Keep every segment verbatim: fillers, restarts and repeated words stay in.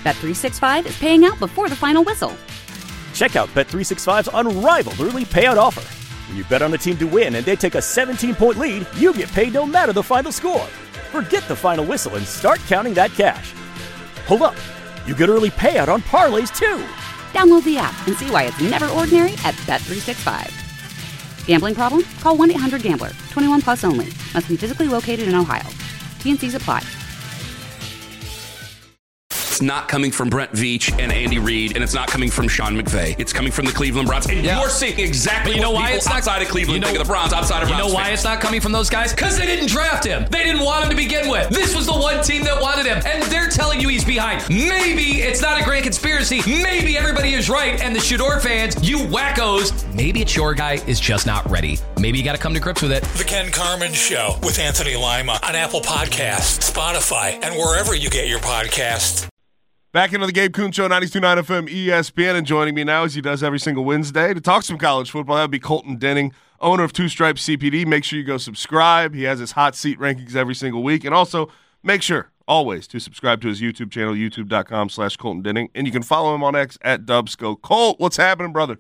Bet three sixty-five is paying out before the final whistle. Check out Bet three sixty-five's unrivaled early payout offer. When you bet on a team to win and they take a seventeen-point lead, you get paid no matter the final score. Forget the final whistle and start counting that cash. Hold up. You get early payout on parlays, too. Download the app and see why it's never ordinary at Bet three sixty-five. Gambling problem? Call one eight hundred gambler. twenty-one plus only. Must be physically located in Ohio. T and Cs apply. It's not coming from Brent Veach and Andy Reid, and it's not coming from Sean McVay. It's coming from the Cleveland Browns. And yeah. you're seeing exactly you know what why people it's not, outside of Cleveland you know, think of the Browns, outside of You Browns know why fans. it's not coming from those guys? Because they didn't draft him. They didn't want him to begin with. This was the one team that wanted him, and they're telling you he's behind. Maybe it's not a great conspiracy. Maybe everybody is right, and the Shador fans, you wackos, maybe it's your guy is just not ready. Maybe you got to come to grips with it. The Ken Carman Show with Anthony Lima on Apple Podcasts, Spotify, and wherever you get your podcasts. Back into the Gabe Kuhn Show, ninety-two point nine F M E S P N, and joining me now, as he does every single Wednesday, to talk some college football, that would be Colton Denning, owner of Two Stripes C P D. Make sure you go subscribe. He has his hot seat rankings every single week. And also, make sure, always, to subscribe to his YouTube channel, youtube.com slash Colton Denning. And you can follow him on X at Dubsco. Colt, what's happening, brother?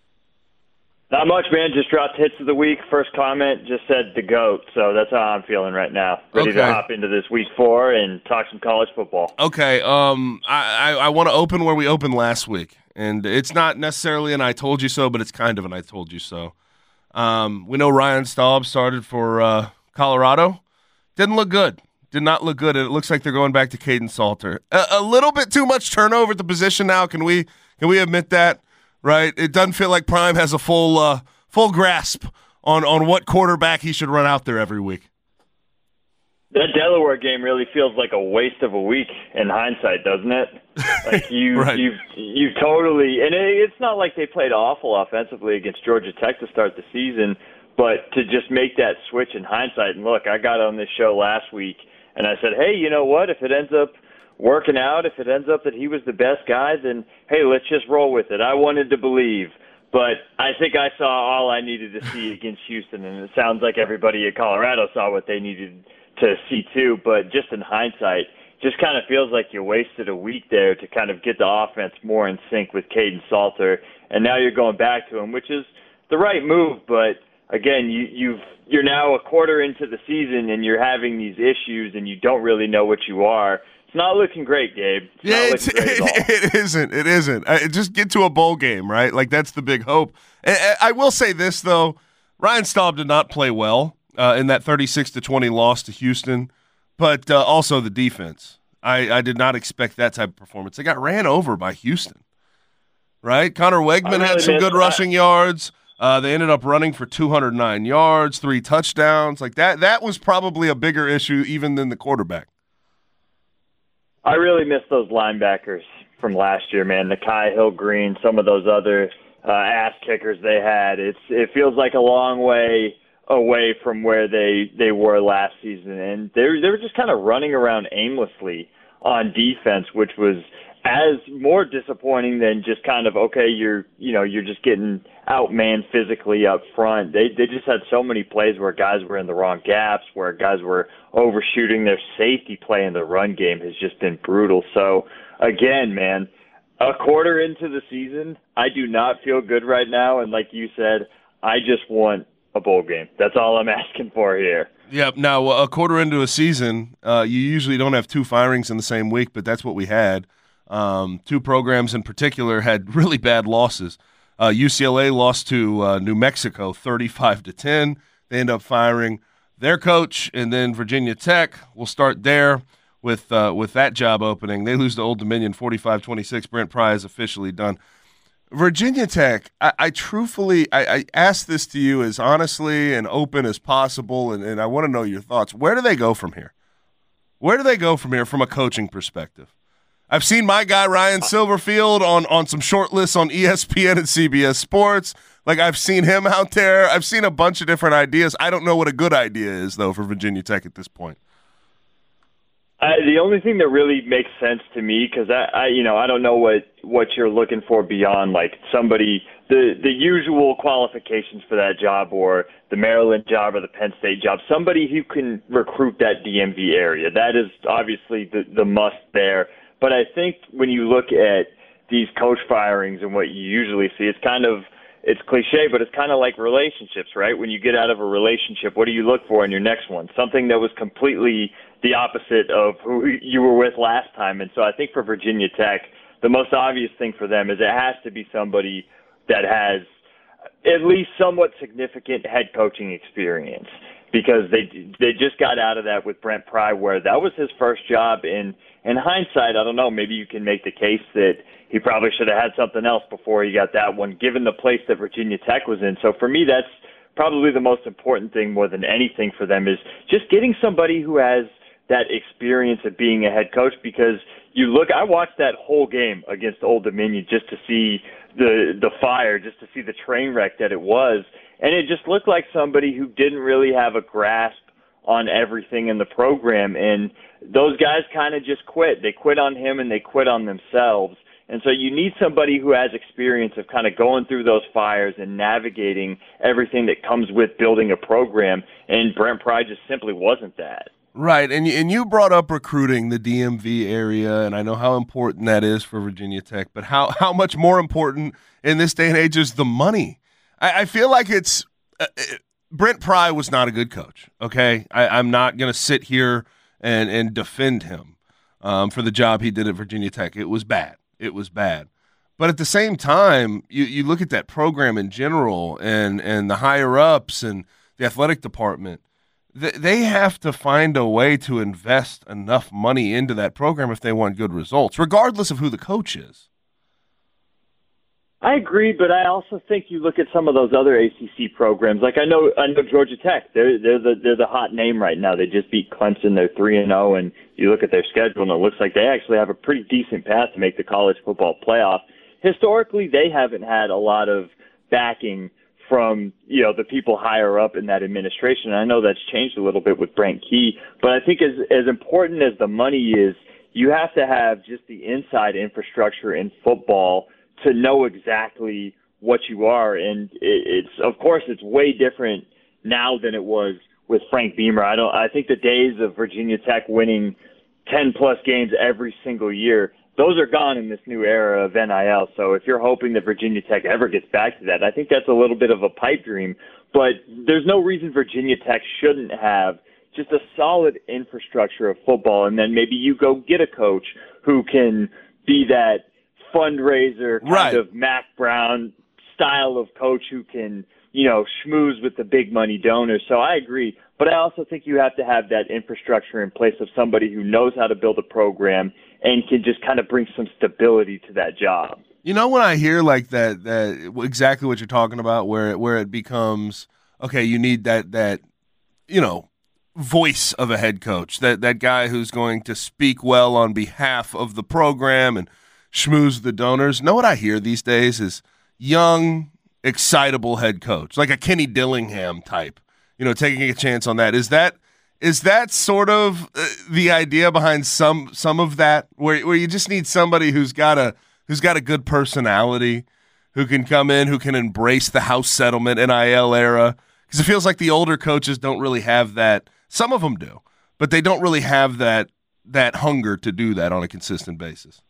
Not much, man. Just dropped hits of the week. First comment just said the GOAT, so that's how I'm feeling right now. Ready okay. to hop into this week four and talk some college football. Okay, um, I, I, I want to open where we opened last week, and it's not necessarily an I told you so, but it's kind of an I told you so. Um, we know Ryan Staub started for uh, Colorado. Didn't look good. Did not look good. It looks like they're going back to Caden Salter. A, a little bit too much turnover at the position now. Can we can we admit that? Right, it doesn't feel like Prime has a full uh, full grasp on, on what quarterback he should run out there every week. That Delaware game really feels like a waste of a week in hindsight, doesn't it? Like you, right. you, you totally. And it, it's not like they played awful offensively against Georgia Tech to start the season, but to just make that switch in hindsight. And look, I got on this show last week, and I said, hey, you know what? If it ends up working out, if it ends up that he was the best guy, then, hey, let's just roll with it. I wanted to believe, but I think I saw all I needed to see against Houston, and it sounds like everybody at Colorado saw what they needed to see too, but just in hindsight, just kind of feels like you wasted a week there to kind of get the offense more in sync with Caden Salter, and now you're going back to him, which is the right move, but again, you, you've, you're now a quarter into the season, and you're having these issues, and you don't really know what you are. It's not looking great, Gabe. It's yeah, not it's, looking great at all. It isn't. It isn't. I, just get to a bowl game, right? Like, that's the big hope. I, I will say this, though. Ryan Staub did not play well uh, in that thirty-six to twenty loss to Houston, but uh, also the defense. I, I did not expect that type of performance. They got ran over by Houston, right? Connor Wegman really had some good that. rushing yards. Uh, they ended up running for two hundred nine yards, three touchdowns. Like that. That was probably a bigger issue even than the quarterback. I really miss those linebackers from last year, man. The Kai Hill-Green, some of those other uh, ass kickers they had. It's it feels like a long way away from where they, they were last season, and they they were just kind of running around aimlessly on defense, which was as more disappointing than just kind of okay, you're you know you're just getting outmanned physically up front. They they just had so many plays where guys were in the wrong gaps, where guys were overshooting. Their safety play in the run game has just been brutal. So again, man, a quarter into the season, I do not feel good right now. And like you said, I just want a bowl game. That's all I'm asking for here. Yep. Now, a quarter into a season, uh, you usually don't have two firings in the same week, but that's what we had. Um, two programs in particular had really bad losses. Uh, U C L A lost to uh, New Mexico thirty-five to ten. They end up firing their coach, and then Virginia Tech will start there with uh, with that job opening. They lose to Old Dominion forty-five twenty-six. Brent Pry is officially done. Virginia Tech, I, I truthfully, I, I ask this to you as honestly and open as possible, and, and I want to know your thoughts. Where do they go from here? Where do they go from here from a coaching perspective? I've seen my guy Ryan Silverfield on, on some short lists on E S P N and C B S Sports. Like, I've seen him out there. I've seen a bunch of different ideas. I don't know what a good idea is, though, for Virginia Tech at this point. Uh, the only thing that really makes sense to me, because I, I, you know, I don't know what, what you're looking for beyond like somebody the the usual qualifications for that job, or the Maryland job or the Penn State job. Somebody who can recruit that D M V area. That is obviously the the must there. But I think when you look at these coach firings and what you usually see, it's kind of, it's cliche, but it's kind of like relationships, right? When you get out of a relationship, what do you look for in your next one? Something that was completely the opposite of who you were with last time. And so I think for Virginia Tech, the most obvious thing for them is it has to be somebody that has at least somewhat significant head coaching experience, because they they just got out of that with Brent Pry, where that was his first job. In in hindsight, I don't know, maybe you can make the case that he probably should have had something else before he got that one, given the place that Virginia Tech was in. So for me, that's probably the most important thing more than anything for them, is just getting somebody who has that experience of being a head coach. Because you look, I watched that whole game against Old Dominion just to see the the fire, just to see the train wreck that it was. And it just looked like somebody who didn't really have a grasp on everything in the program. And those guys kind of just quit. They quit on him and they quit on themselves. And so you need somebody who has experience of kind of going through those fires and navigating everything that comes with building a program. And Brent Pry just simply wasn't that. Right, and and you brought up recruiting, the D M V area, and I know how important that is for Virginia Tech, but how, how much more important in this day and age is the money? I, I feel like it's uh, – Brent Pry was not a good coach, okay? I, I'm not going to sit here and, and defend him um, for the job he did at Virginia Tech. It was bad. It was bad. But at the same time, you, you look at that program in general and, and the higher-ups and the athletic department, they have to find a way to invest enough money into that program if they want good results, regardless of who the coach is. I agree, but I also think you look at some of those other A C C programs. Like I know, I know Georgia Tech. They're they're the they're the hot name right now. They just beat Clemson. They're three and zero, and you look at their schedule, and it looks like they actually have a pretty decent path to make the college football playoff. Historically, they haven't had a lot of backing from, you know, the people higher up in that administration. And I know that's changed a little bit with Brent Key, but I think as as important as the money is, you have to have just the inside infrastructure in football to know exactly what you are. And it, it's, of course, it's way different now than it was with Frank Beamer. I don't, I think the days of Virginia Tech winning ten plus games every single year, those are gone in this new era of N I L. So if you're hoping that Virginia Tech ever gets back to that, I think that's a little bit of a pipe dream. But there's no reason Virginia Tech shouldn't have just a solid infrastructure of football, and then maybe you go get a coach who can be that fundraiser kind right. of Mac Brown style of coach who can, you know, schmooze with the big money donors. So I agree. But I also think you have to have that infrastructure in place of somebody who knows how to build a program and can just kind of bring some stability to that job. You know, when I hear like that, that exactly what you're talking about, where it, where it becomes, okay, you need that, that, you know, voice of a head coach, that, that guy who's going to speak well on behalf of the program and schmooze the donors. Know what I hear these days is young, excitable head coach, like a Kenny Dillingham type, you know, taking a chance on that. Is that is that sort of uh, the idea behind some some of that, where where you just need somebody who's got a who's got a good personality, who can come in, who can embrace the house settlement N I L era? Because it feels like the older coaches don't really have that. Some of them do, but they don't really have that that hunger to do that on a consistent basis.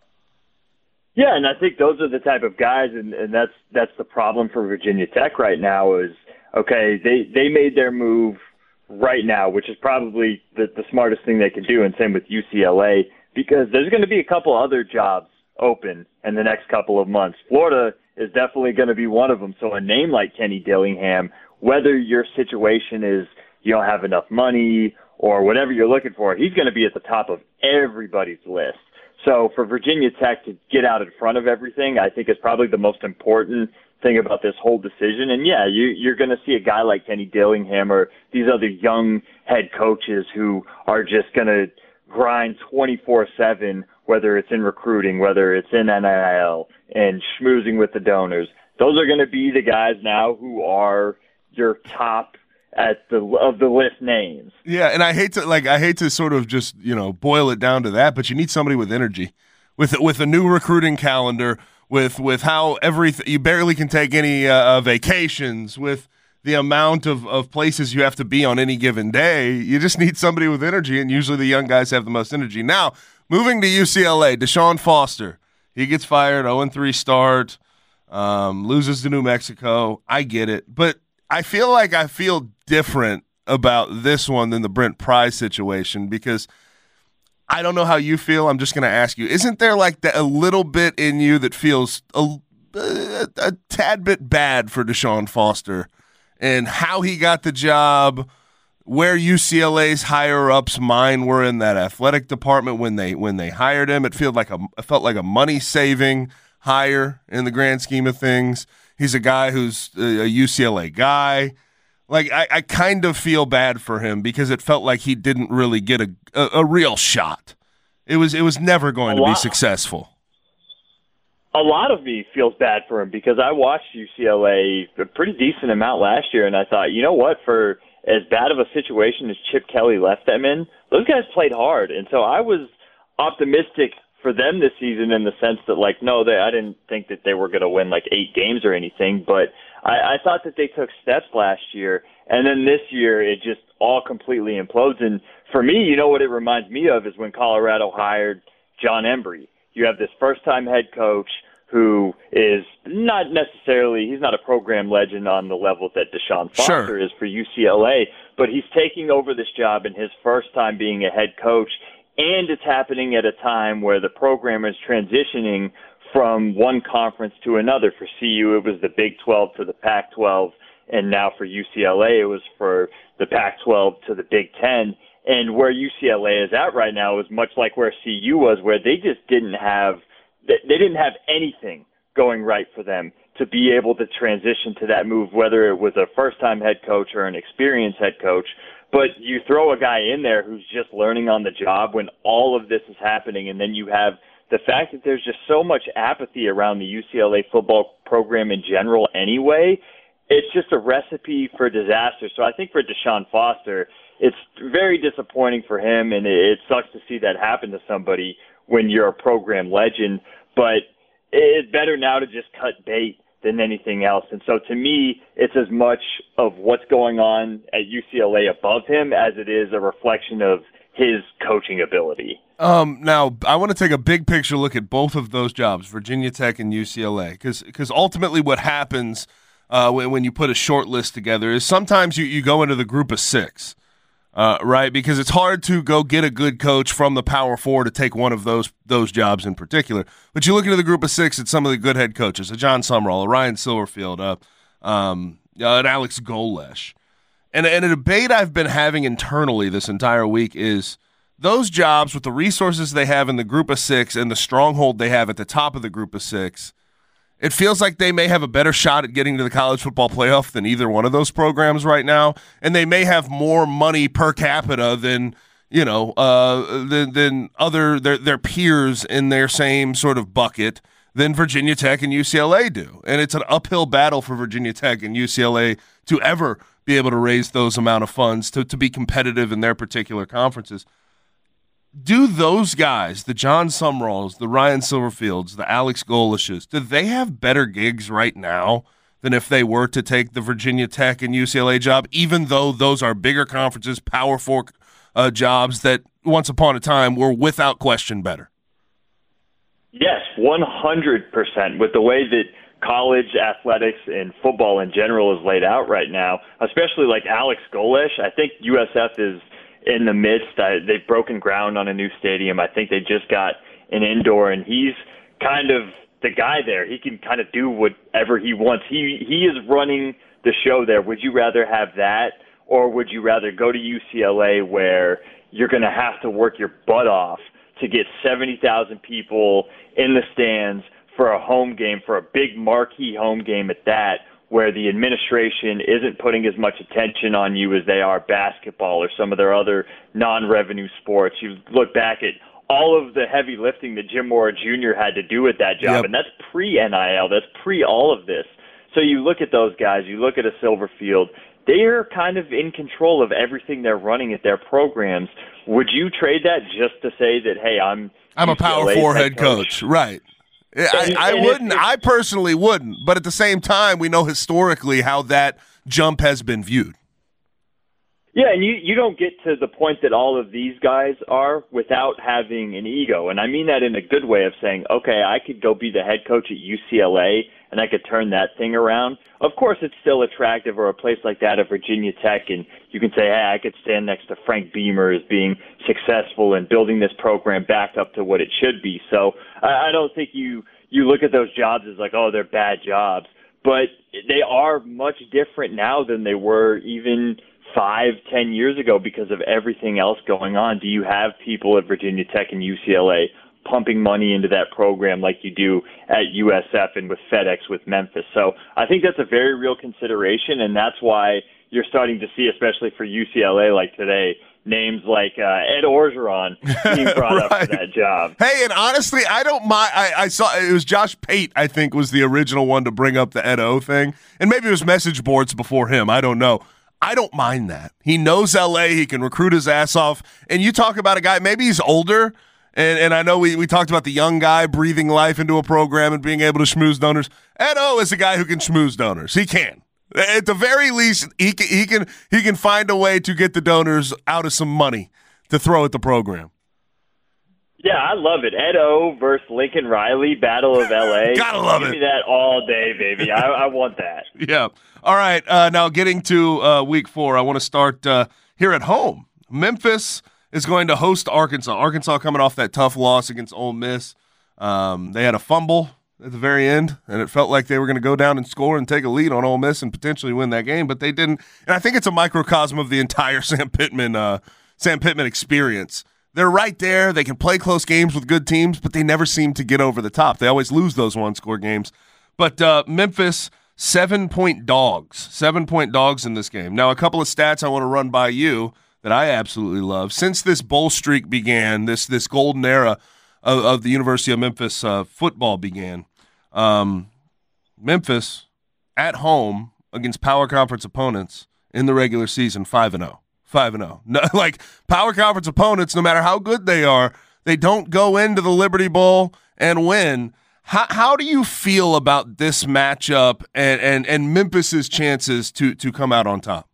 Yeah, and I think those are the type of guys, and, and that's that's the problem for Virginia Tech right now is, okay, they, they made their move right now, which is probably the, the smartest thing they can do, and same with U C L A, because there's going to be a couple other jobs open in the next couple of months. Florida is definitely going to be one of them. So a name like Kenny Dillingham, whether your situation is you don't have enough money or whatever you're looking for, he's going to be at the top of everybody's list. So for Virginia Tech to get out in front of everything, I think is probably the most important thing about this whole decision. And yeah, you, you're going to see a guy like Kenny Dillingham or these other young head coaches who are just going to grind twenty-four seven, whether it's in recruiting, whether it's in N I L, and schmoozing with the donors. Those are going to be the guys now who are your top at the of the list names. Yeah, and I hate to like I hate to sort of just, you know, boil it down to that, but you need somebody with energy, with with a new recruiting calendar, with with how everything you barely can take any uh, vacations, with the amount of, of places you have to be on any given day. You just need somebody with energy, and usually the young guys have the most energy. Now, moving to U C L A, Deshaun Foster. He gets fired, oh and three start, um, loses to New Mexico. I get it. But I feel like I feel different about this one than the Brent Pry situation because I don't know how you feel. I'm just going to ask you. Isn't there like that, a little bit in you that feels a, a, a tad bit bad for Deshaun Foster and how he got the job, where U C L A's higher-ups' mind were in that athletic department when they when they hired him? It felt like a it felt like a money-saving hire in the grand scheme of things. He's a guy who's a U C L A guy. Like I, I kind of feel bad for him because it felt like he didn't really get a a, a real shot. It was it was never going to be successful. A lot of me feels bad for him because I watched U C L A a pretty decent amount last year, and I thought, you know what, for as bad of a situation as Chip Kelly left them in, those guys played hard. And so I was optimistic for them this season in the sense that, like, no, they, I didn't think that they were going to win, like, eight games or anything. But I, I thought that they took steps last year. And then this year it just all completely implodes. And for me, you know what it reminds me of is when Colorado hired John Embry. You have this first-time head coach who is not necessarily, he's not a program legend on the level that Deshaun Foster sure. is for U C L A, but he's taking over this job in his first time being a head coach, and it's happening at a time where the program is transitioning from one conference to another. For C U, it was the Big twelve to the Pac twelve, and now for U C L A, it was for the Pac twelve to the Big ten. And where U C L A is at right now is much like where C U was, where they just didn't have They didn't have anything going right for them to be able to transition to that move, whether it was a first-time head coach or an experienced head coach. But you throw a guy in there who's just learning on the job when all of this is happening, and then you have the fact that there's just so much apathy around the U C L A football program in general anyway. It's just a recipe for disaster. So I think for Deshaun Foster, it's very disappointing for him, and it sucks to see that happen to somebody when you're a program legend, but it's better now to just cut bait than anything else. And so to me, it's as much of what's going on at U C L A above him as it is a reflection of his coaching ability. Um, now, I want to take a big picture look at both of those jobs, Virginia Tech and U C L A, because because ultimately what happens uh, when, when you put a short list together is sometimes you, you go into the group of six. Uh, right, because it's hard to go get a good coach from the Power Four to take one of those those jobs in particular. But you look into the group of six, it's some of the good head coaches, a John Sumrall, a Ryan Silverfield, uh, um, uh, an Alex Golesh. And, and a debate I've been having internally this entire week is those jobs with the resources they have in the group of six and the stronghold they have at the top of the group of six, it feels like they may have a better shot at getting to the college football playoff than either one of those programs right now, and they may have more money per capita than you know uh, than, than other their their peers in their same sort of bucket than Virginia Tech and U C L A do. And it's an uphill battle for Virginia Tech and U C L A to ever be able to raise those amount of funds to to be competitive in their particular conferences. Do those guys, the John Sumralls, the Ryan Silverfields, the Alex Goleshes, do they have better gigs right now than if they were to take the Virginia Tech and U C L A job, even though those are bigger conferences, Power Four uh, jobs that once upon a time were without question better? Yes, one hundred percent. With the way that college athletics and football in general is laid out right now, especially like Alex Golesh, I think U S F is in the midst. I, they've broken ground on a new stadium. I think they just got an indoor, and he's kind of the guy there. He can kind of do whatever he wants. He he is running the show there. Would you rather have that, or would you rather go to U C L A where you're going to have to work your butt off to get seventy thousand people in the stands for a home game, for a big marquee home game at that, where the administration isn't putting as much attention on you as they are basketball or some of their other non-revenue sports. You look back at all of the heavy lifting that Jim Mora Junior had to do at that job, yep. and that's pre-N I L, that's pre all of this. So you look at those guys, you look at a Silverfield, they're kind of in control of everything they're running at their programs. Would you trade that just to say that, hey, I'm I'm U C L A's a Power Four head coach? coach. Right. I, I wouldn't. I personally wouldn't. But at the same time, we know historically how that jump has been viewed. Yeah, and you, you don't get to the point that all of these guys are without having an ego. And I mean that in a good way of saying, okay, I could go be the head coach at U C L A and I could turn that thing around. Of course, it's still attractive, or a place like that at Virginia Tech, and you can say, hey, I could stand next to Frank Beamer as being successful and building this program back up to what it should be. So I, I don't think you, you look at those jobs as like, oh, they're bad jobs. But they are much different now than they were even five, ten years ago because of everything else going on. Do you have people at Virginia Tech and U C L A pumping money into that program like you do at U S F and with FedEx with Memphis? So I think that's a very real consideration, and that's why you're starting to see, especially for U C L A like today, names like uh, Ed Orgeron being brought right. up for that job. Hey, and honestly, I don't mind. I, I saw it was Josh Pate, I think, was the original one to bring up the Ed O thing, and maybe it was message boards before him. I don't know. I don't mind that. He knows L A. He can recruit his ass off. And you talk about a guy, maybe he's older, and, and I know we, we talked about the young guy breathing life into a program and being able to schmooze donors. Ed O is a guy who can schmooze donors. He can. At the very least, he can, he can he can find a way to get the donors out of some money to throw at the program. Yeah, I love it. Ed O versus Lincoln Riley, Battle of L A. Gotta love Give it. Give me that all day, baby. I, I want that. Yeah. All right. Uh, now getting to uh, week four, I want to start uh, here at home. Memphis is going to host Arkansas. Arkansas coming off that tough loss against Ole Miss. Um, they had a fumble at the very end, and it felt like they were going to go down and score and take a lead on Ole Miss and potentially win that game, but they didn't. And I think it's a microcosm of the entire Sam Pittman, uh, Sam Pittman experience. They're right there. They can play close games with good teams, but they never seem to get over the top. They always lose those one-score games. But uh, Memphis, seven-point dogs. Seven-point dogs in this game. Now, a couple of stats I want to run by you that I absolutely love. Since this bowl streak began, this this golden era of, of the University of Memphis uh, football began, um, Memphis at home against power conference opponents in the regular season, five and oh. five and oh. No, like, power conference opponents, no matter how good they are, they don't go into the Liberty Bowl and win. How, how do you feel about this matchup and, and, and Memphis's chances to, to come out on top?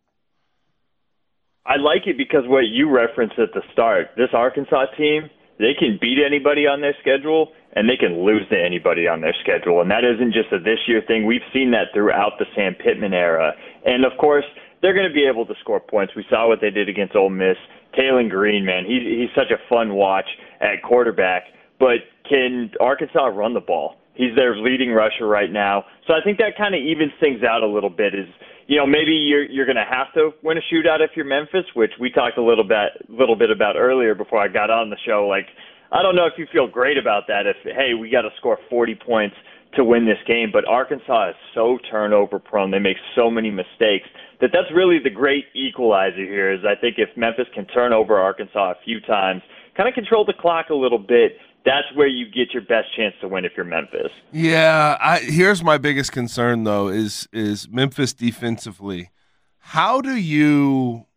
I like it because what you referenced at the start, this Arkansas team, they can beat anybody on their schedule and they can lose to anybody on their schedule. And that isn't just a this year thing. We've seen that throughout the Sam Pittman era. And, of course, they're going to be able to score points. We saw what they did against Ole Miss. Taylon Green, man, he's, he's such a fun watch at quarterback. But can Arkansas run the ball? He's their leading rusher right now. So I think that kind of evens things out a little bit. Is, you know, maybe you're you're going to have to win a shootout if you're Memphis, which we talked a little bit little bit about earlier before I got on the show. Like, I don't know if you feel great about that. If, hey, we got to score forty points to win this game, but Arkansas is so turnover prone. They make so many mistakes that that's really the great equalizer here. Is I think if Memphis can turn over Arkansas a few times, kind of control the clock a little bit, that's where you get your best chance to win if you're Memphis. Yeah, I, here's my biggest concern, though, is is Memphis defensively. How do you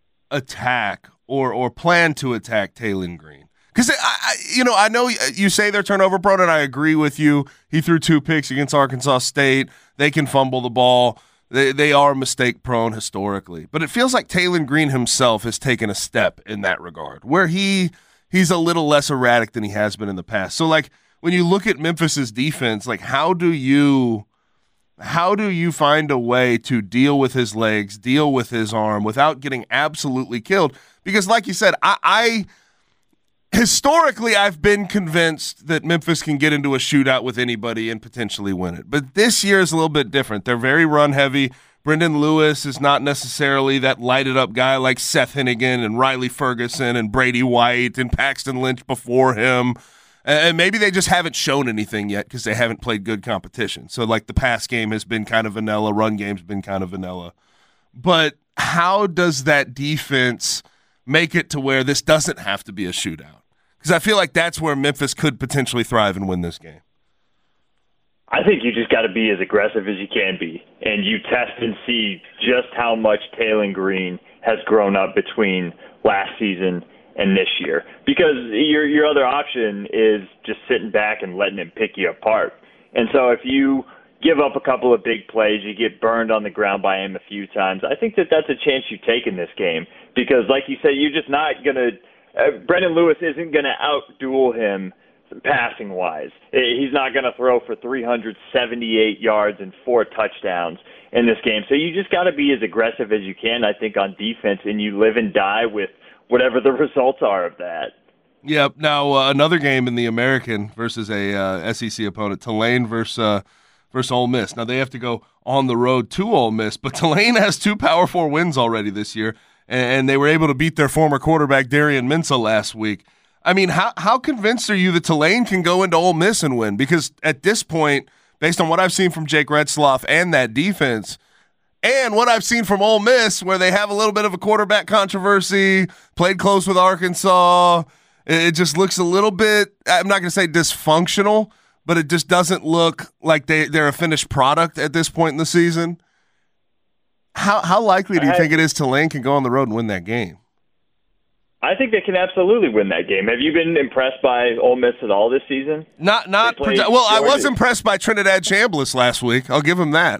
attack or or plan to attack Taylon Green? Because, I, I, you know, I know you say they're turnover prone, and I agree with you. He threw two picks against Arkansas State. They can fumble the ball. They they are mistake prone historically. But it feels like Taylon Green himself has taken a step in that regard, where he – he's a little less erratic than he has been in the past. So, like, when you look at Memphis's defense, like, how do you how do you find a way to deal with his legs, deal with his arm without getting absolutely killed? Because, like you said, I, I historically I've been convinced that Memphis can get into a shootout with anybody and potentially win it. But this year is a little bit different. They're very run heavy. Brendan Lewis is not necessarily that lighted-up guy like Seth Hennigan and Riley Ferguson and Brady White and Paxton Lynch before him. And maybe they just haven't shown anything yet because they haven't played good competition. So, like, the pass game has been kind of vanilla, run game's been kind of vanilla. But how does that defense make it to where this doesn't have to be a shootout? Because I feel like that's where Memphis could potentially thrive and win this game. I think you just got to be as aggressive as you can be, and you test and see just how much Taylon Green has grown up between last season and this year. Because your your other option is just sitting back and letting him pick you apart. And so if you give up a couple of big plays, you get burned on the ground by him a few times. I think that that's a chance you take in this game because, like you said, you're just not going to uh, – Brendan Lewis isn't going to out-duel him passing-wise. He's not going to throw for three hundred seventy-eight yards and four touchdowns in this game. So you just got to be as aggressive as you can, I think, on defense, and you live and die with whatever the results are of that. Yep. Now, uh, another game in the American versus a uh, S E C opponent, Tulane versus uh, versus Ole Miss. Now, they have to go on the road to Ole Miss, but Tulane has two Power Four wins already this year, and they were able to beat their former quarterback, Darian Mensah, last week. I mean, how how convinced are you that Tulane can go into Ole Miss and win? Because at this point, based on what I've seen from Jake Retzloff and that defense, and what I've seen from Ole Miss, where they have a little bit of a quarterback controversy, played close with Arkansas, it just looks a little bit, I'm not going to say dysfunctional, but it just doesn't look like they, they're a finished product at this point in the season. How how likely do you I, think it is Tulane can go on the road and win that game? I think they can absolutely win that game. Have you been impressed by Ole Miss at all this season? Not not well, Georgia. I was impressed by Trinidad Chambliss last week. I'll give him that.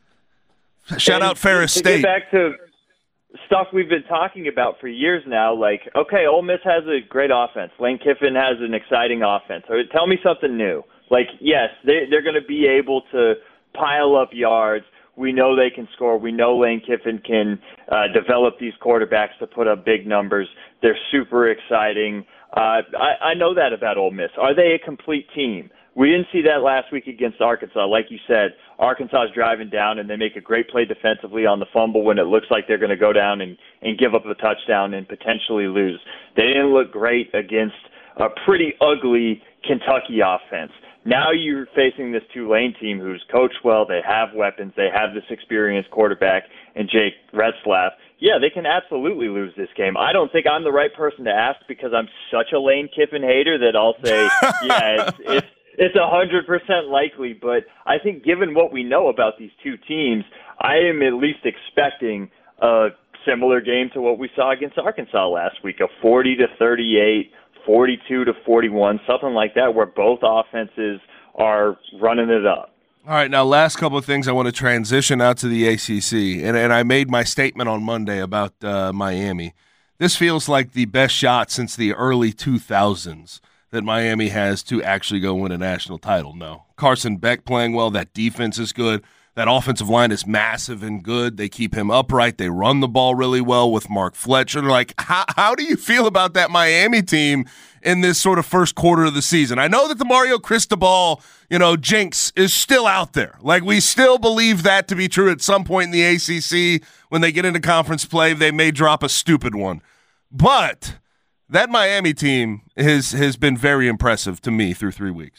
Shout and out Ferris to State. Get back to stuff we've been talking about for years now, like, okay, Ole Miss has a great offense. Lane Kiffin has an exciting offense. So tell me something new. Like, yes, they, they're going to be able to pile up yards. We know they can score. We know Lane Kiffin can uh, develop these quarterbacks to put up big numbers. They're super exciting. Uh, I, I know that about Ole Miss. Are they a complete team? We didn't see that last week against Arkansas. Like you said, Arkansas is driving down, and they make a great play defensively on the fumble when it looks like they're going to go down and, and give up a touchdown and potentially lose. They didn't look great against a pretty ugly Kentucky offense. Now you're facing this Tulane team who's coached well. They have weapons. They have this experienced quarterback and Jake Retzlaff. Yeah, they can absolutely lose this game. I don't think I'm the right person to ask because I'm such a Lane Kiffin hater that I'll say, yeah, it's it's it's one hundred percent likely. But I think given what we know about these two teams, I am at least expecting a similar game to what we saw against Arkansas last week, a forty to thirty-eight, forty-two to forty-one, something like that, where both offenses are running it up. All right, now last couple of things I want to transition out to the A C C, and, and I made my statement on Monday about uh, Miami. This feels like the best shot since the early two thousands that Miami has to actually go win a national title. No. Carson Beck playing well, that defense is good. That offensive line is massive and good. They keep him upright. They run the ball really well with Mark Fletcher. Like, how, how do you feel about that Miami team in this sort of first quarter of the season? I know that the Mario Cristobal, you know, jinx is still out there. Like, we still believe that to be true at some point in the A C C. When they get into conference play, they may drop a stupid one. But that Miami team has, has been very impressive to me through three weeks.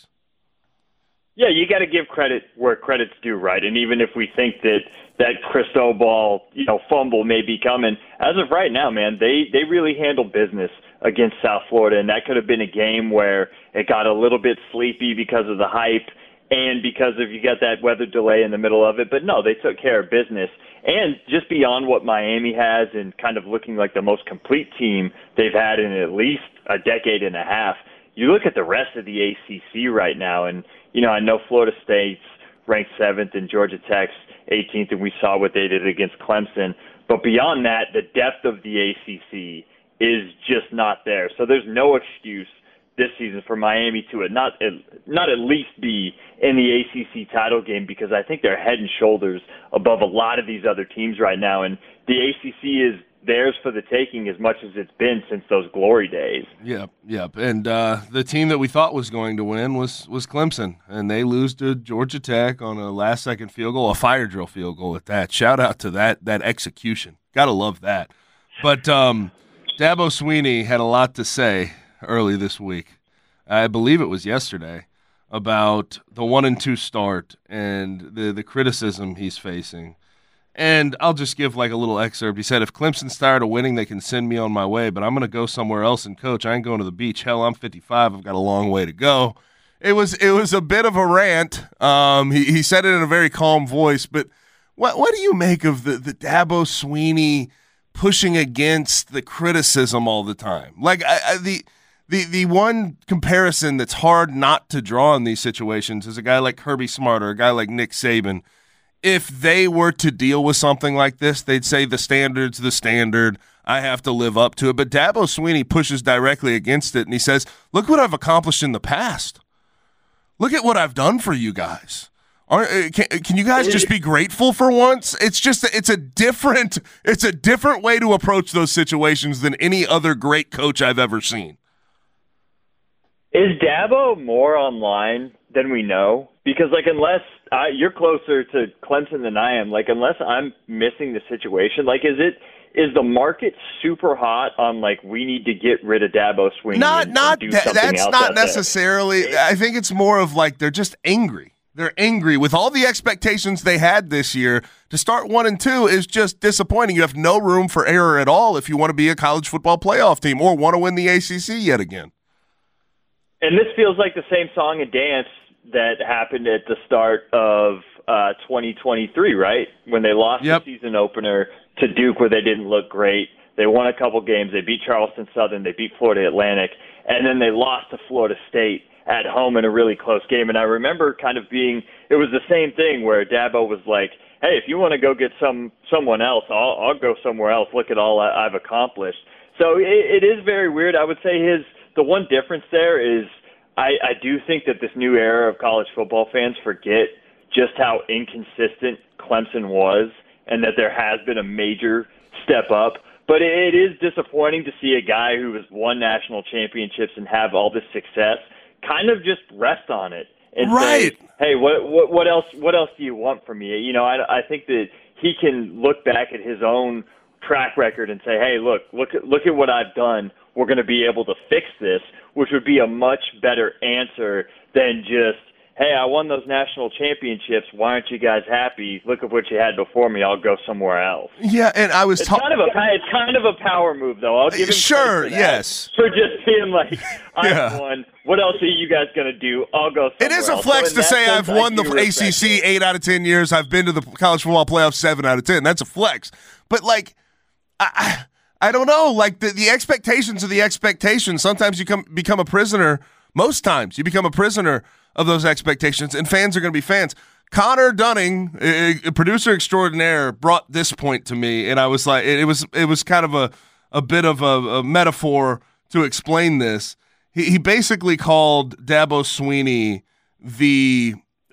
Yeah, you got to give credit where credit's due, right? And even if we think that that Cristobal, you know, fumble may be coming, as of right now, man, they they really handled business against South Florida, and that could have been a game where it got a little bit sleepy because of the hype and because of you got that weather delay in the middle of it. But no, they took care of business. And just beyond what Miami has and kind of looking like the most complete team they've had in at least a decade and a half, you look at the rest of the A C C right now, and you know, I know Florida State's ranked seventh and Georgia Tech's eighteenth, and we saw what they did against Clemson. But beyond that, the depth of the A C C is just not there. So there's no excuse this season for Miami to not not at least be in the A C C title game, because I think they're head and shoulders above a lot of these other teams right now. And the A C C is theirs for the taking as much as it's been since those glory days. Yep, yep. And uh, the team that we thought was going to win was was Clemson, and they lose to Georgia Tech on a last-second field goal, a fire drill field goal at that. Shout out to that that execution. Gotta love that. But um, Dabo Swinney had a lot to say early this week. I believe it was yesterday, about the one and two start and the the criticism he's facing. And I'll just give like a little excerpt. He said, if Clemson's tired of winning, they can send me on my way, but I'm going to go somewhere else and coach. I ain't going to the beach. Hell, I'm fifty-five. I've got a long way to go. It was it was a bit of a rant. Um, he, he said it in a very calm voice, but what what do you make of the, the Dabo Swinney pushing against the criticism all the time? Like I, I, the the the one comparison that's hard not to draw in these situations is a guy like Kirby Smart or a guy like Nick Saban. If they were to deal with something like this, they'd say the standard's the standard. I have to live up to it. But Dabo Swinney pushes directly against it, and he says, look what I've accomplished in the past. Look at what I've done for you guys. Are, can, can you guys just be grateful for once? It's just it's a different it's a different way to approach those situations than any other great coach I've ever seen. Is Dabo more online than we know? Because, like, unless I, you're closer to Clemson than I am, like, unless I'm missing the situation, like, is it is the market super hot on, like, we need to get rid of Dabo Swinney? Not, and, not and do that, something that's else not out there? necessarily. I think it's more of like they're just angry. They're angry with all the expectations they had this year. To start one and two is just disappointing. You have no room for error at all if you want to be a college football playoff team or want to win the A C C yet again. And this feels like the same song and dance that happened at the start of uh, twenty twenty-three, right? When they lost Yep. the season opener to Duke where they didn't look great. They won a couple games. They beat Charleston Southern. They beat Florida Atlantic. And then they lost to Florida State at home in a really close game. And I remember kind of being – it was the same thing where Dabo was like, hey, if you want to go get some someone else, I'll, I'll go somewhere else. Look at all I, I've accomplished. So it, it is very weird. I would say his the one difference there is I, I do think that this new era of college football fans forget just how inconsistent Clemson was and that there has been a major step up. But it is disappointing to see a guy who has won national championships and have all this success kind of just rest on it and Right. say, hey, what, what what else what else do you want from me? You know, I, I think that he can look back at his own track record and say, hey, look, look at, look at what I've done. We're going to be able to fix this, which would be a much better answer than just, hey, I won those national championships. Why aren't you guys happy? Look at what you had before me. I'll go somewhere else. Yeah, and I was It's talking. kind of a it's kind of a power move, though. I'll give him Sure, credit for that, yes. for just being like, I've Yeah. won. What else are you guys going to do? I'll go It somewhere is a else. flex So in to that say sense, I've I won the do A respect C C it. eight out of ten years. I've been to the college football playoff seven out of ten. That's a flex. But, like, I, I don't know. Like, the, the expectations are the expectations. Sometimes you come become a prisoner. Most times you become a prisoner of those expectations, and fans are going to be fans. Connor Dunning, a, a producer extraordinaire, brought this point to me, and I was like, it, it was it was kind of a, a bit of a, a metaphor to explain this. He, he basically called Dabo Swinney the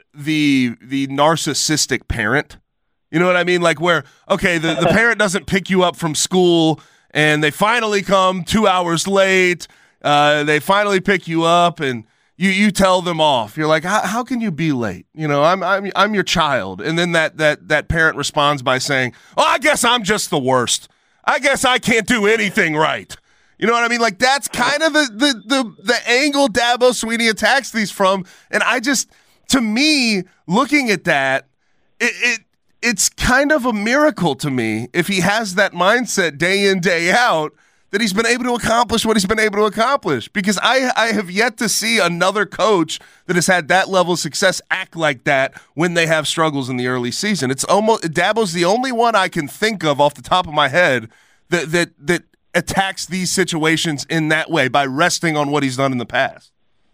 the the narcissistic parent. You know what I mean? Like where, okay, the, the parent doesn't pick you up from school, and they finally come two hours late. Uh, they finally pick you up, and you you tell them off. You're like, how, how can you be late? You know, I'm I'm I'm your child. And then that that that parent responds by saying, oh, I guess I'm just the worst. I guess I can't do anything right. You know what I mean? Like that's kind of the the the, the angle Dabo Swinney attacks these from. And I just, to me, looking at that, it, it it's kind of a miracle to me if he has that mindset day in, day out, that he's been able to accomplish what he's been able to accomplish. Because I, I have yet to see another coach that has had that level of success act like that when they have struggles in the early season. It's almost Dabo's the only one I can think of off the top of my head that that that attacks these situations in that way by resting on what he's done in the past.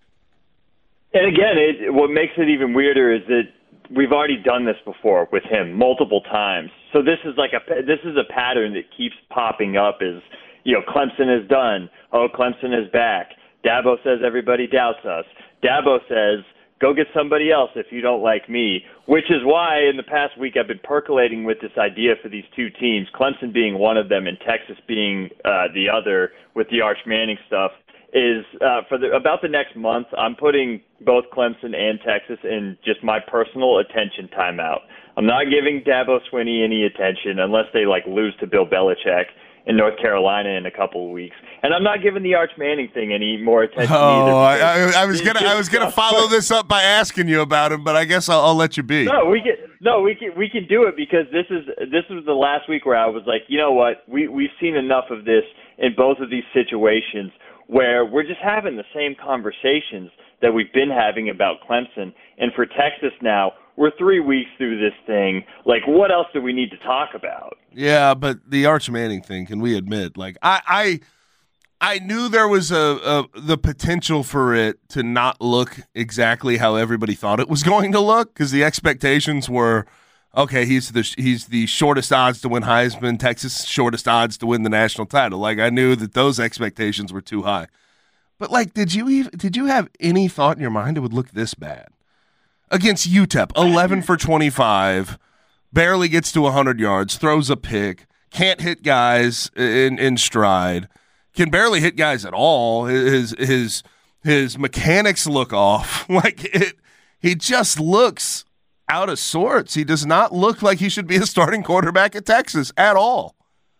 And again, it, what makes it even weirder is that we've already done this before with him multiple times. So this is like a this is a pattern that keeps popping up. Is you know, Clemson is done. Oh, Clemson is back. Dabo says everybody doubts us. Dabo says, go get somebody else if you don't like me, which is why in the past week I've been percolating with this idea for these two teams, Clemson being one of them and Texas being uh, the other with the Arch Manning stuff, is uh, for the, about the next month I'm putting both Clemson and Texas in just my personal attention timeout. I'm not giving Dabo Swinney any attention unless they like lose to Bill Belichick in North Carolina in a couple of weeks, and I'm not giving the Arch Manning thing any more attention Oh, either. I, I, I was gonna, I was gonna follow this up by asking you about him, but I guess I'll, I'll let you be. No, we can, no, we can, we can do it because this is this was the last week where I was like, you know what, we we've seen enough of this in both of these situations where we're just having the same conversations that we've been having about Clemson, and for Texas now, we're three weeks through this thing. Like, what else do we need to talk about? Yeah, but the Arch Manning thing, can we admit? Like, I, I, I knew there was a, a the potential for it to not look exactly how everybody thought it was going to look, because the expectations were, okay, he's the he's the shortest odds to win Heisman, Texas shortest odds to win the national title. Like, I knew that those expectations were too high. But like, did you even did you have any thought in your mind it would look this bad? Against U T E P, eleven for twenty-five, barely gets to one hundred yards, throws a pick, can't hit guys in in stride. Can barely hit guys at all. His his his mechanics look off. Like it, he just looks out of sorts. He does not look like he should be a starting quarterback at Texas at all.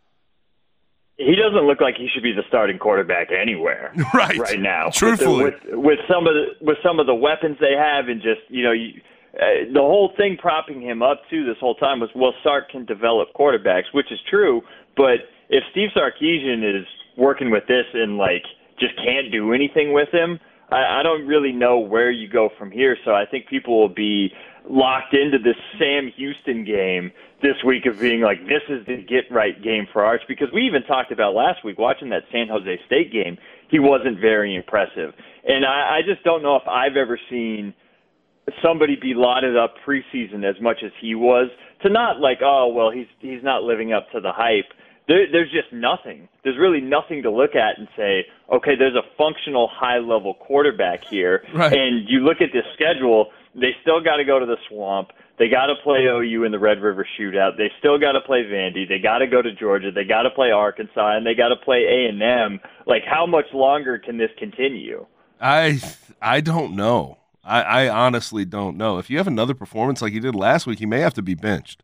He doesn't look like he should be the starting quarterback anywhere right, right now. Truthfully, with, the, with, with some of the with some of the weapons they have, and just you know, you, uh, the whole thing propping him up too this whole time was, well, Sark can develop quarterbacks, which is true. But if Steve Sarkisian is working with this and like just can't do anything with him, I, I don't really know where you go from here. So I think people will be locked into this Sam Houston game this week of being like, this is the get right game for Arch, because we even talked about last week watching that San Jose State game, he wasn't very impressive. And I, I just don't know if I've ever seen somebody be lauded up preseason as much as he was, to not like, oh, well, he's he's not living up to the hype. There, there's just nothing. There's really nothing to look at and say, okay, there's a functional high-level quarterback here. Right. And you look at this schedule, they still got to go to the Swamp. They got to play O U in the Red River Shootout. They still got to play Vandy. They got to go to Georgia. They got to play Arkansas, and they got to play A and M. Like, how much longer can this continue? I I don't know. I, I honestly don't know. If you have another performance like you did last week, he may have to be benched.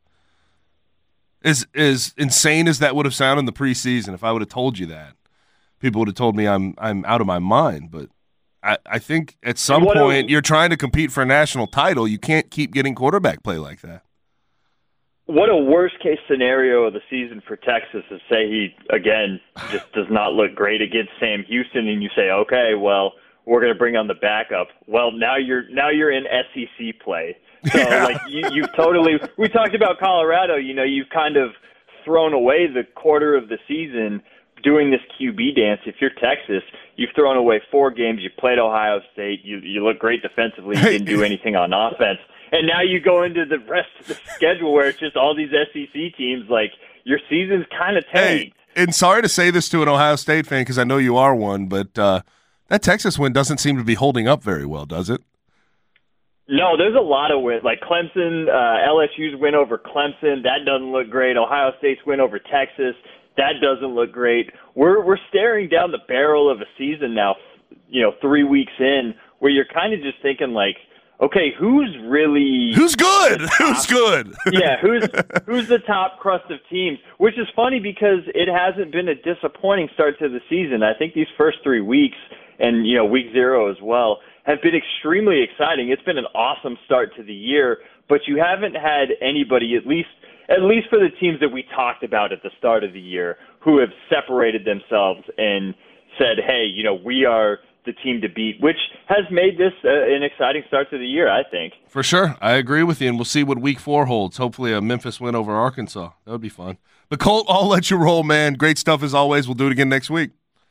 As, as insane as that would have sounded in the preseason, if I would have told you that, people would have told me I'm I'm out of my mind. But I, I think at some point, a, you're trying to compete for a national title. You can't keep getting quarterback play like that. What a worst-case scenario of the season for Texas is, say he, again, just does not look great against Sam Houston, and you say, okay, well, we're going to bring on the backup. Well, now you're now you're in S E C play. So, yeah. like, you, you've totally – we talked about Colorado. You know, you've kind of thrown away the quarter of the season doing this Q B dance. If you're Texas, you've thrown away four games. You played Ohio State. You you look great defensively. You didn't do anything on offense. And now you go into the rest of the schedule where it's just all these S E C teams. Like, your season's kind of tanked. Hey, and sorry to say this to an Ohio State fan because I know you are one, but uh, that Texas win doesn't seem to be holding up very well, does it? No, there's a lot of wins. Like Clemson, uh, L S U's win over Clemson, that doesn't look great. Ohio State's win over Texas, that doesn't look great. We're we're staring down the barrel of a season now, you know, three weeks in, where you're kind of just thinking like, okay, who's really who's good? Who's good? yeah, who's who's the top crust of teams? Which is funny because it hasn't been a disappointing start to the season. I think these first three weeks and you know week zero as well have been extremely exciting. It's been an awesome start to the year, but you haven't had anybody, at least at least for the teams that we talked about at the start of the year, who have separated themselves and said, hey, you know, we are the team to beat, which has made this uh, an exciting start to the year, I think. For sure. I agree with you, and we'll see what week four holds. Hopefully a Memphis win over Arkansas. That would be fun. But Colt, I'll let you roll, man. Great stuff as always. We'll do it again next week.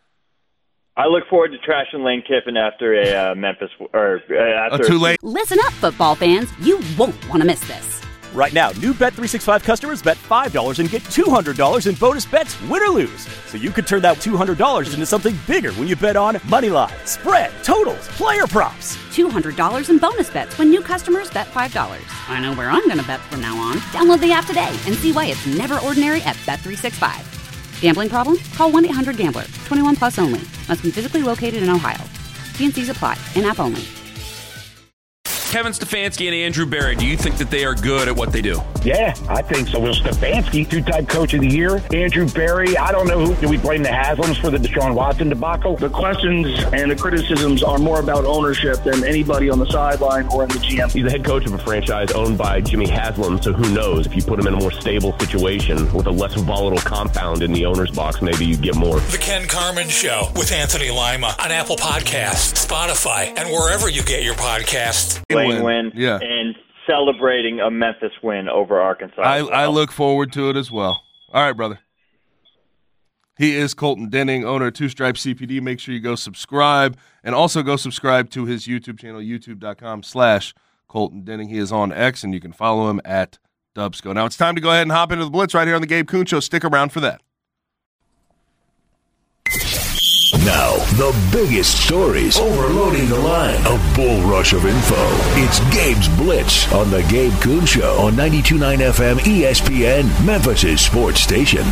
I look forward to trashing Lane Kiffin after a uh, Memphis or uh, after uh, too late. Listen up, football fans. You won't want to miss this. Right now, new Bet three sixty-five customers bet five dollars and get two hundred dollars in bonus bets, win or lose. So you could turn that two hundred dollars into something bigger when you bet on money line, spread, totals, player props. two hundred dollars in bonus bets when new customers bet five dollars. I know where I'm going to bet from now on. Download the app today and see why it's never ordinary at Bet three sixty-five. Gambling problem? Call one eight hundred gambler. twenty-one plus only. Must be physically located in Ohio. T and C's apply. In-app only. Kevin Stefanski and Andrew Berry, do you think that they are good at what they do? Yeah, I think so. Well, Stefanski, two-time coach of the year. Andrew Berry, I don't know who. Do we blame the Haslams for the Deshaun Watson debacle? The questions and the criticisms are more about ownership than anybody on the sideline or in the G M. He's the head coach of a franchise owned by Jimmy Haslam, so who knows? If you put him in a more stable situation with a less volatile compound in the owner's box, maybe you'd get more. The Ken Carman Show with Anthony Lima on Apple Podcasts, Spotify, and wherever you get your podcasts. Win, win, yeah. And celebrating a Memphis win over Arkansas. I, well. I look forward to it as well. All right, brother. He is Colton Denning, owner of Two Stripe C P D. Make sure you go subscribe, and also go subscribe to his YouTube channel, youtube.com slash Colton Denning. He is on X, and you can follow him at Dubsco. Now it's time to go ahead and hop into the Blitz right here on the Gabe Kuhn Show. Stick around for that. Now, the biggest stories overloading the line. A bull rush of info. It's Gabe's Blitz on the Gabe Kuhn Show on ninety-two point nine F M E S P N, Memphis' sports station.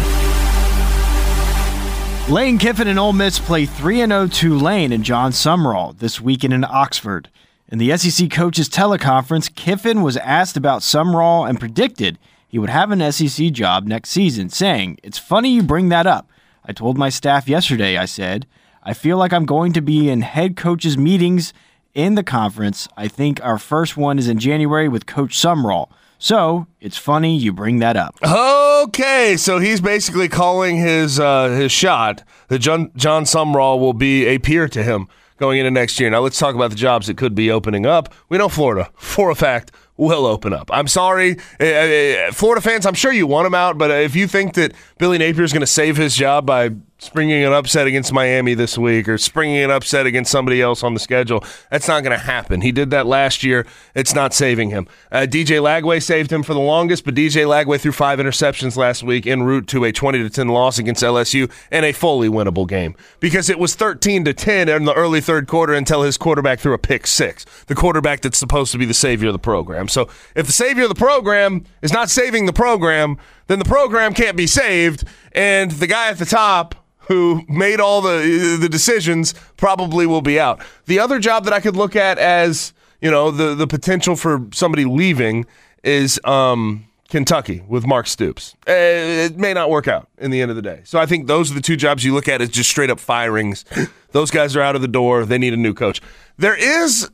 Lane Kiffin and Ole Miss play three and oh Tulane and John Sumrall this weekend in Oxford. In the S E C coaches teleconference, Kiffin was asked about Sumrall and predicted he would have an S E C job next season, saying, "It's funny you bring that up. I told my staff yesterday, I said, I feel like I'm going to be in head coaches meetings in the conference. I think our first one is in January with Coach Sumrall. So, it's funny you bring that up." Okay, so he's basically calling his uh, his shot that John, John Sumrall will be a peer to him going into next year. Now, let's talk about the jobs that could be opening up. We know Florida, for a fact, will open up. I'm sorry, uh, Florida fans, I'm sure you want him out, but if you think that Billy Napier is going to save his job by springing an upset against Miami this week or springing an upset against somebody else on the schedule, that's not going to happen. He did that last year. It's not saving him. Uh, D J Lagway saved him for the longest, but D J Lagway threw five interceptions last week en route to a twenty to ten loss against L S U and a fully winnable game because it was thirteen to ten in the early third quarter until his quarterback threw a pick six, the quarterback that's supposed to be the savior of the program. So if the savior of the program is not saving the program, then the program can't be saved, and the guy at the top who made all the the decisions probably will be out. The other job that I could look at as, you know, the, the potential for somebody leaving is um, Kentucky with Mark Stoops. Uh, it may not work out in the end of the day. So I think those are the two jobs you look at as just straight up firings. Those guys are out of the door. They need a new coach. There is,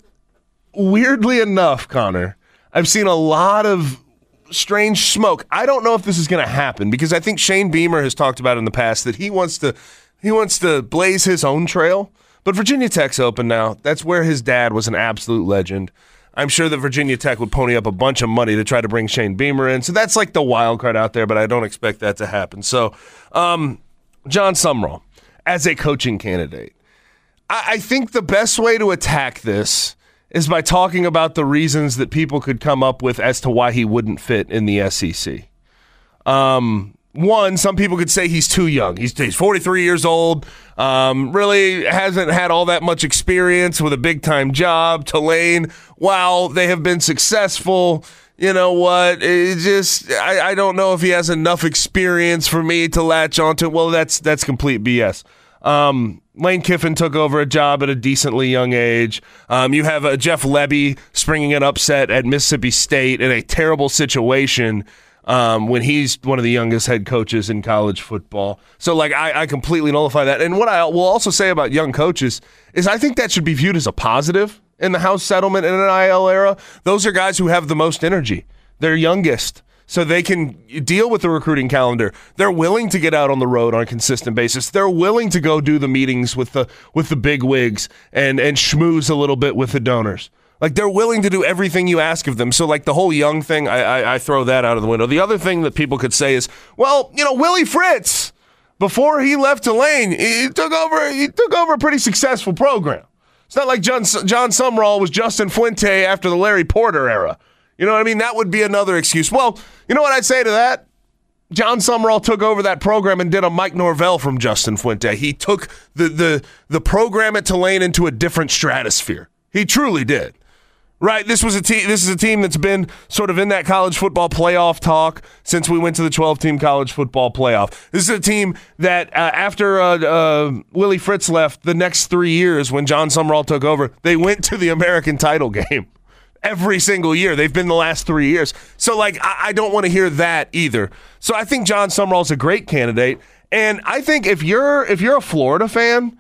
weirdly enough, Connor, I've seen a lot of strange smoke. I don't know if this is going to happen because I think Shane Beamer has talked about in the past that he wants to he wants to blaze his own trail. But Virginia Tech's open now. That's where his dad was an absolute legend. I'm sure that Virginia Tech would pony up a bunch of money to try to bring Shane Beamer in. So that's like the wild card out there, but I don't expect that to happen. So um, John Sumrall as a coaching candidate. I, I think the best way to attack this is by talking about the reasons that people could come up with as to why he wouldn't fit in the S E C. Um, one, some people could say he's too young. He's, he's forty-three years old, um, really hasn't had all that much experience with a big-time job. Tulane, while they have been successful, you know what, it just I, I don't know if he has enough experience for me to latch onto. Well, that's, that's complete B S. Um, Lane Kiffin took over a job at a decently young age. Um, you have uh, Jeff Lebby springing an upset at Mississippi State in a terrible situation um, when he's one of the youngest head coaches in college football. So, like, I, I completely nullify that. And what I will also say about young coaches is I think that should be viewed as a positive in the House settlement and N I L era. Those are guys who have the most energy. They're youngest. So they can deal with the recruiting calendar. They're willing to get out on the road on a consistent basis. They're willing to go do the meetings with the with the big wigs and, and schmooze a little bit with the donors. Like, they're willing to do everything you ask of them. So, like, the whole young thing, I, I, I throw that out of the window. The other thing that people could say is, well, you know, Willie Fritz, before he left Tulane, he took over, he took over a pretty successful program. It's not like John, John Sumrall was Justin Fuente after the Larry Porter era. You know what I mean? That would be another excuse. Well, you know what I'd say to that? John Sumrall took over that program and did a Mike Norvell from Justin Fuente. He took the the the program at Tulane into a different stratosphere. He truly did. Right? This was a team. This is a team that's been sort of in that college football playoff talk since we went to the twelve-team college football playoff. This is a team that uh, after uh, uh, Willie Fritz left, the next three years when John Sumrall took over, they went to the American title game. Every single year. They've been the last three years. So, like, I, I don't want to hear that either. So I think John Sumrall's a great candidate. And I think if you're if you're a Florida fan,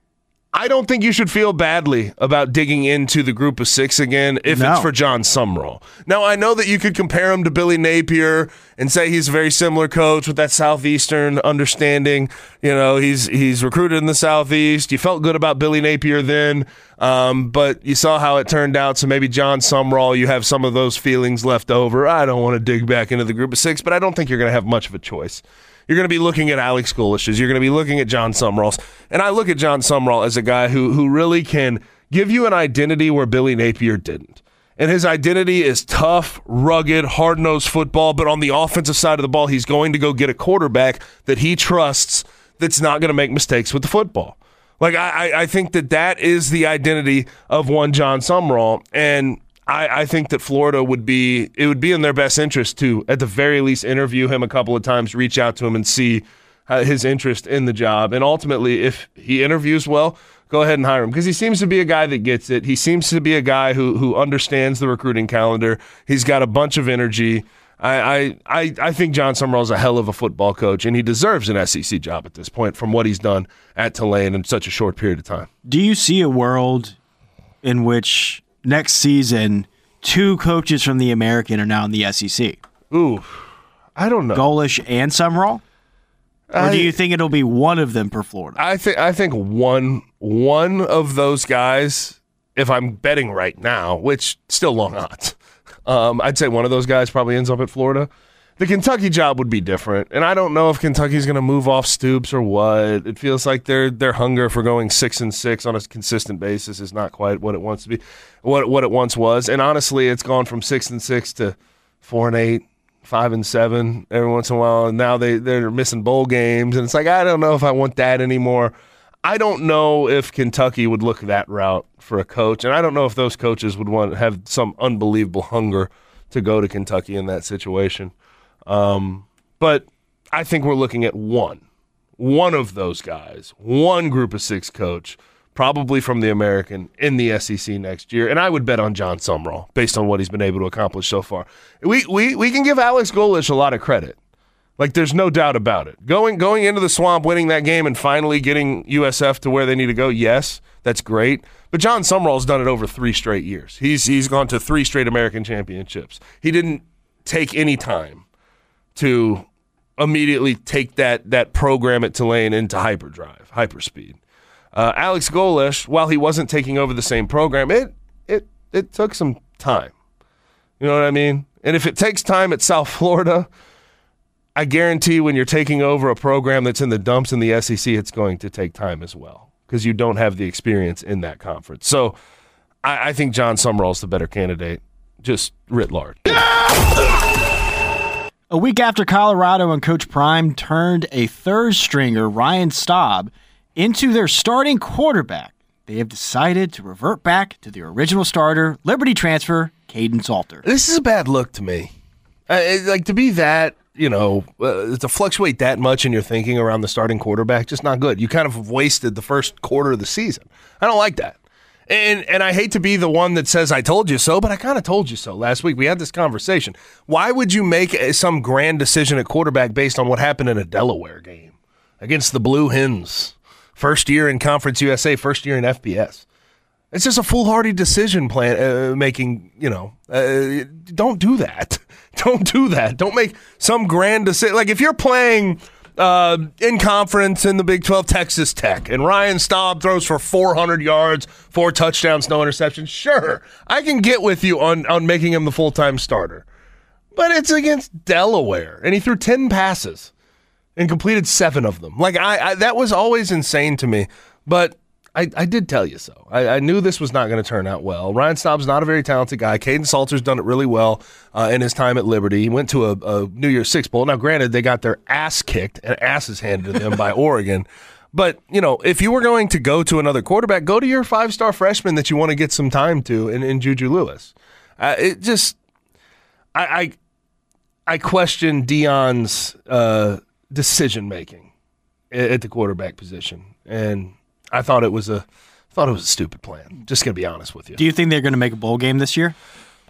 I don't think you should feel badly about digging into the group of six again if no. it's for John Sumrall. Now, I know that you could compare him to Billy Napier and say he's a very similar coach with that Southeastern understanding. You know, he's he's recruited in the Southeast. You felt good about Billy Napier then, um, but you saw how it turned out. So maybe John Sumrall, you have some of those feelings left over. I don't want to dig back into the group of six, but I don't think you're going to have much of a choice. You're going to be looking at Alex Golish's. You're going to be looking at John Sumrall's. And I look at John Sumrall as a guy who who really can give you an identity where Billy Napier didn't. And his identity is tough, rugged, hard-nosed football, but on the offensive side of the ball, he's going to go get a quarterback that he trusts that's not going to make mistakes with the football. Like, I, I think that that is the identity of one John Sumrall, and I, I think that Florida would be, it would be in their best interest to, at the very least, interview him a couple of times, reach out to him and see uh, his interest in the job. And ultimately, if he interviews well, go ahead and hire him, because he seems to be a guy that gets it. He seems to be a guy who who understands the recruiting calendar. He's got a bunch of energy. I I, I think John Sumrall is a hell of a football coach, and he deserves an S E C job at this point from what he's done at Tulane in such a short period of time. Do you see a world in which next season two coaches from the American are now in the S E C? Ooh, I don't know. Golish and Sumrall? Or I, do you think it'll be one of them per Florida? I think I think one one of those guys, if I'm betting right now, which still long odds, um, I'd say one of those guys probably ends up at Florida. The Kentucky job would be different, and I don't know if Kentucky's going to move off Stoops or what. It feels like their their hunger for going six and six on a consistent basis is not quite what it wants to be, what what it once was. And honestly, it's gone from six and six to four and eight. Five and seven every once in a while, and now they, they're missing bowl games, and it's like, I don't know if I want that anymore. I don't know if Kentucky would look that route for a coach, and I don't know if those coaches would want have some unbelievable hunger to go to Kentucky in that situation. Um, but I think we're looking at one, one of those guys, one group of six coach, probably from the American, in the S E C next year. And I would bet on John Sumrall based on what he's been able to accomplish so far. We we we can give Alex Golish a lot of credit. Like, there's no doubt about it. Going going into the Swamp, winning that game, and finally getting U S F to where they need to go, yes, that's great. But John Sumrall's done it over three straight years. He's he's gone to three straight American championships. He didn't take any time to immediately take that that program at Tulane into hyperdrive, hyperspeed. Uh, Alex Golish, while he wasn't taking over the same program, it it it took some time. You know what I mean? And if it takes time at South Florida, I guarantee when you're taking over a program that's in the dumps in the S E C, it's going to take time as well, because you don't have the experience in that conference. So I, I think John Sumrall's the better candidate, just writ large. A week after Colorado and Coach Prime turned a third stringer, Ryan Staub, into their starting quarterback, they have decided to revert back to their original starter, Liberty transfer, Caden Salter. This is a bad look to me. Uh, like, to be that, you know, uh, to fluctuate that much in your thinking around the starting quarterback, just not good. You kind of have wasted the first quarter of the season. I don't like that. And and I hate to be the one that says I told you so, but I kind of told you so last week. We had this conversation. Why would you make a, some grand decision at quarterback based on what happened in a Delaware game against the Blue Hens? First year in Conference U S A, first year in F B S. It's just a foolhardy decision plan uh, making, you know. Uh, don't do that. Don't do that. Don't make some grand decision. Like, if you're playing uh, in conference in the Big twelve, Texas Tech, and Ryan Staub throws for four hundred yards, four touchdowns, no interceptions, sure, I can get with you on, on making him the full-time starter. But it's against Delaware, and he threw ten passes and completed seven of them. Like, I, I that was always insane to me. But I, I did tell you so. I, I knew this was not going to turn out well. Ryan Staub's not a very talented guy. Caden Salter's done it really well uh, in his time at Liberty. He went to a, a New Year's Six Bowl. Now, granted, they got their ass kicked and asses handed to them by Oregon. But, you know, if you were going to go to another quarterback, go to your five-star freshman that you want to get some time to in, in Juju Lewis. Uh, it just – I, I I question Deion's uh, decision-making at the quarterback position. And – I thought it was a thought it was a stupid plan. Just gonna be honest with you. Do you think they're gonna make a bowl game this year?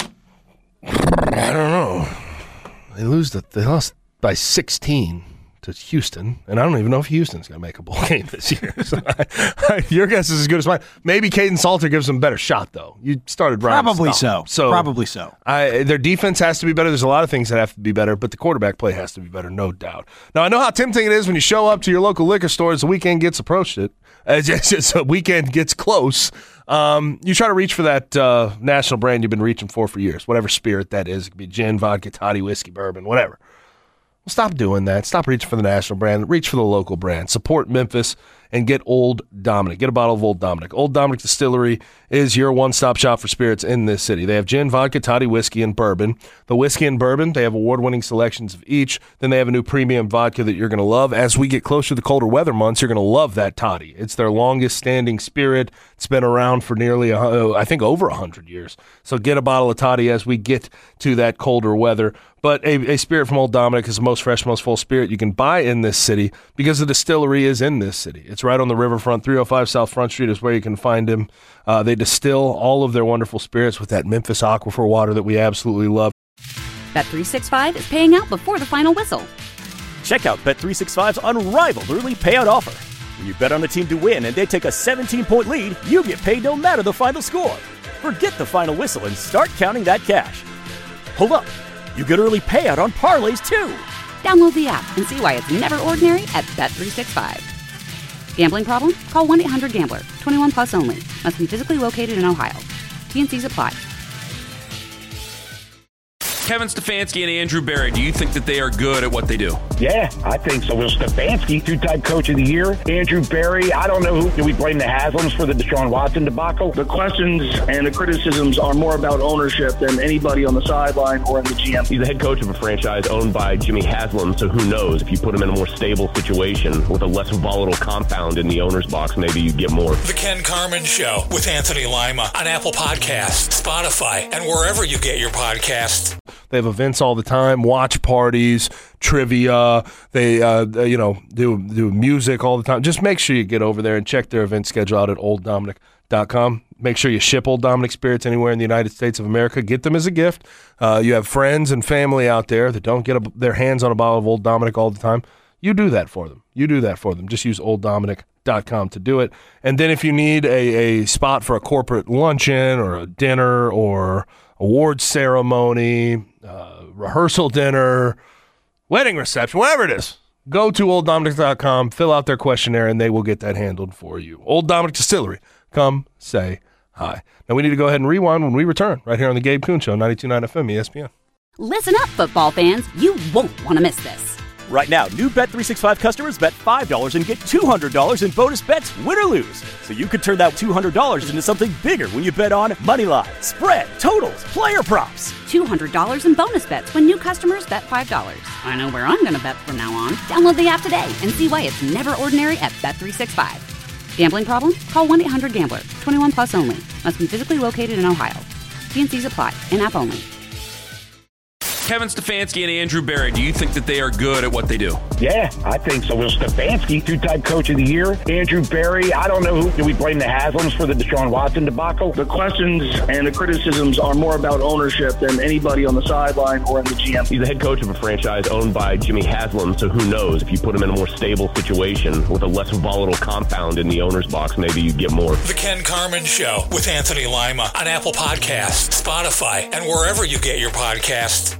I don't know. They lose the they lost by sixteen to Houston, and I don't even know if Houston's gonna make a bowl game this year. So I, I, your guess is as good as mine. Maybe Caden Salter gives them a better shot, though. You started Ryan Probably Staub. so. so. Probably so. I, their defense has to be better. There's a lot of things that have to be better, but the quarterback play has to be better, no doubt. Now, I know how tempting it is when you show up to your local liquor store as the weekend gets approached it. As, as the weekend gets close, um, you try to reach for that uh, national brand you've been reaching for for years, whatever spirit that is. It could be gin, vodka, toddy, whiskey, bourbon, whatever. Well, stop doing that. Stop reaching for the national brand. Reach for the local brand. Support Memphis and get Old Dominick. Get a bottle of Old Dominick. Old Dominick Distillery is your one-stop shop for spirits in this city. They have gin, vodka, toddy, whiskey, and bourbon. The whiskey and bourbon, they have award-winning selections of each. Then they have a new premium vodka that you're going to love. As we get closer to the colder weather months, you're going to love that toddy. It's their longest-standing spirit. It's been around for nearly, uh, I think, over one hundred years. So get a bottle of toddy as we get to that colder weather. But a, a spirit from Old Dominick is the most fresh, most full spirit you can buy in this city because the distillery is in this city. It's right on the riverfront. three oh five South Front Street is where you can find them. Uh, they distill all of their wonderful spirits with that Memphis Aquifer water that we absolutely love. Bet three sixty-five is paying out before the final whistle. Check out Bet three sixty-five's unrivaled early payout offer. When you bet on a team to win and they take a seventeen-point lead, you get paid no matter the final score. Forget the final whistle and start counting that cash. Hold up. You get early payout on parlays, too. Download the app and see why it's never ordinary at Bet three sixty-five. Gambling problem? Call one eight hundred gambler. twenty-one plus only. Must be physically located in Ohio. T N Cs apply. Kevin Stefanski and Andrew Berry, do you think that they are good at what they do? Yeah, I think so. Will Stefanski, two-time coach of the year. Andrew Berry, I don't know who. Do we blame the Haslams for the Deshaun Watson debacle? The questions and the criticisms are more about ownership than anybody on the sideline or in the G M. He's the head coach of a franchise owned by Jimmy Haslam, so who knows? If you put him in a more stable situation with a less volatile compound in the owner's box, maybe you get more. The Ken Carman Show with Anthony Lima on Apple Podcasts, Spotify, and wherever you get your podcasts. They have events all the time, watch parties, trivia. They, uh, you know, do do music all the time. Just make sure you get over there and check their event schedule out at old dominick dot com. Make sure you ship Old Dominick spirits anywhere in the United States of America. Get them as a gift. Uh, you have friends and family out there that don't get a, their hands on a bottle of Old Dominick all the time. You do that for them. You do that for them. Just use old dominick dot com to do it. And then if you need a, a spot for a corporate luncheon or a dinner or awards ceremony, uh, rehearsal dinner, wedding reception, whatever it is, go to old dominick dot com, fill out their questionnaire, and they will get that handled for you. Old Dominick Distillery. Come say hi. Now we need to go ahead and rewind when we return right here on the Gabe Kuhn Show, ninety-two point nine F M E S P N. Listen up, football fans. You won't want to miss this. Right now, new Bet three sixty-five customers bet five dollars and get two hundred dollars in bonus bets, win or lose. So you could turn that two hundred dollars into something bigger when you bet on money line, spread, totals, player props. two hundred dollars in bonus bets when new customers bet five dollars. I know where I'm going to bet from now on. Download the app today and see why it's never ordinary at Bet three sixty-five. Gambling problem? Call one eight hundred gambler. twenty-one plus only. Must be physically located in Ohio. T N Cs apply. In-app only. Kevin Stefanski and Andrew Berry, do you think that they are good at what they do? Yeah, I think so. Will Stefanski, two-time coach of the year. Andrew Berry, I don't know who. Do we blame the Haslams for the Deshaun Watson debacle? The questions and the criticisms are more about ownership than anybody on the sideline or in the G M. He's the head coach of a franchise owned by Jimmy Haslam, so who knows? If you put him in a more stable situation with a less volatile compound in the owner's box, maybe you get more. The Ken Carman Show with Anthony Lima on Apple Podcasts, Spotify, and wherever you get your podcasts.